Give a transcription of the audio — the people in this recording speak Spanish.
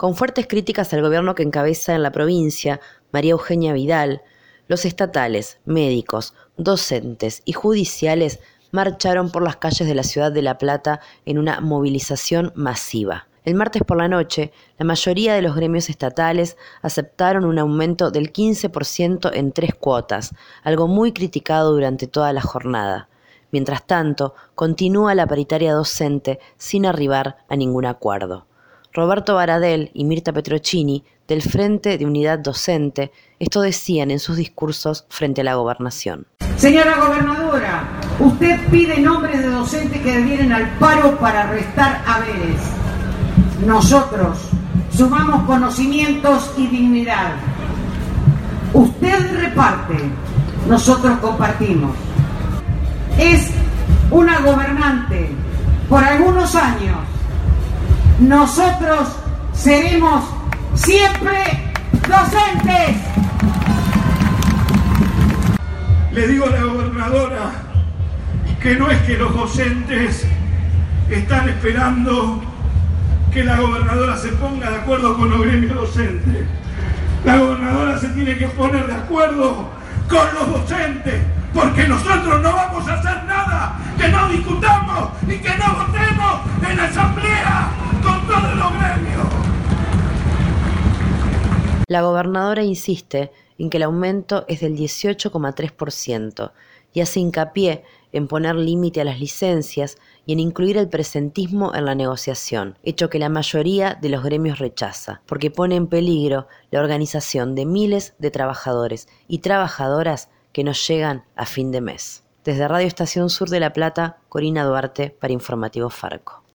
Con fuertes críticas al gobierno que encabeza en la provincia, María Eugenia Vidal, los estatales, médicos, docentes y judiciales marcharon por las calles de la ciudad de La Plata en una movilización masiva. El martes por la noche, la mayoría de los gremios estatales aceptaron un aumento del 15% en 3 cuotas, algo muy criticado durante toda la jornada. Mientras tanto, continúa la paritaria docente sin arribar a ningún acuerdo. Roberto Baradel y Mirta Petrocchini, del Frente de Unidad Docente, esto decían en sus discursos frente a la gobernación. Señora gobernadora, usted pide nombres de docentes que adhieren al paro para restar haberes. Nosotros sumamos conocimientos y dignidad. Usted reparte, nosotros compartimos. Es una gobernante por algunos años. Nosotros seremos siempre docentes. Le digo a la gobernadora que no es que los docentes están esperando que la gobernadora se ponga de acuerdo con los gremios docentes. La gobernadora se tiene que poner de acuerdo con los docentes, porque nosotros no vamos a hacer nada que no discutamos y que no votemos en la asamblea con todos los gremios. La gobernadora insiste en que el aumento es del 18,3% y hace hincapié en poner límite a las licencias y en incluir el presentismo en la negociación, hecho que la mayoría de los gremios rechaza, porque pone en peligro la organización de miles de trabajadores y trabajadoras que no llegan a fin de mes. Desde Radio Estación Sur de La Plata, Corina Duarte para Informativo Farco.